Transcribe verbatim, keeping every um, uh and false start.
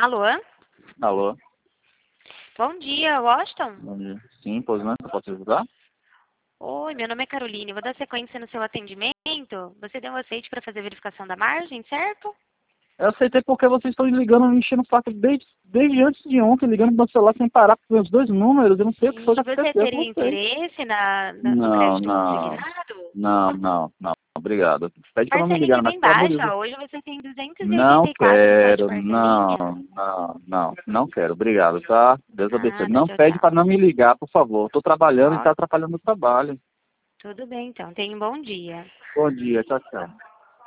Alô? Alô? Bom dia, Washington? Bom dia. Sim, pois não, eu posso ajudar? Oi, meu nome é Caroline. Vou dar sequência no seu atendimento. Você deu um aceite para fazer a verificação da margem, certo? Eu aceitei porque vocês estão ligando, me enchendo o saco desde, desde antes de ontem, ligando no meu celular sem parar para os dois números. Eu não sei o que foi E que você aconteceu teria com vocês. interesse na, na- no Não, crédito não, consignado? não, não, não. Obrigado. Pede para não me ligar Parcelinha mais, bem pelo amor de baixa. Deus. Hoje você tem duzentos e Não oitenta e quatro só de quero, não, parcelinha. não, não, não quero. Obrigado, tá? Deus abençoe. Nada, Não tchau, pede tchau. para não me ligar, por favor. Estou trabalhando e Ó, está atrapalhando o trabalho. tudo bem então. Tenha um bom dia. Bom dia, tchau, tchau.